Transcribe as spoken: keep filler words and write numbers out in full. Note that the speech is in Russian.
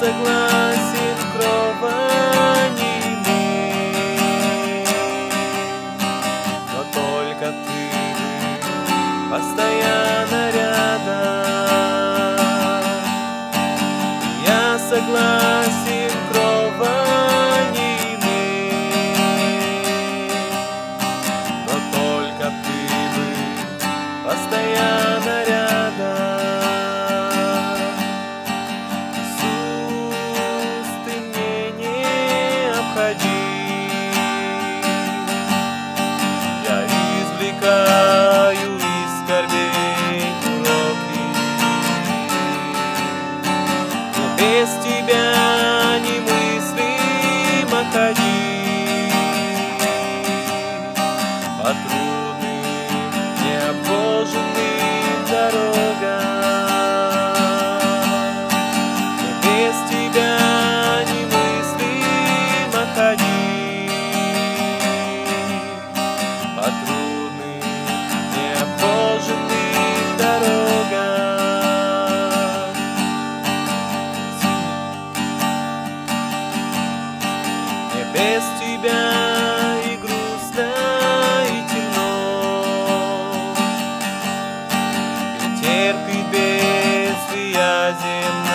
согласен крово не иметь, но только ты постоянно рядом. Я согласен крово не иметь, но только ты постоянно рядом. Иисус, ты мне необходим. Я извлекаю из скорбей уроки, но без тебя немыслимо ходить по трудным, необхоженным дорогам. Но без тебя немыслимо ходить по трудным, необхоженным дорогам. Мне без тебя и грустно, и темно, и терпит бедствия земные.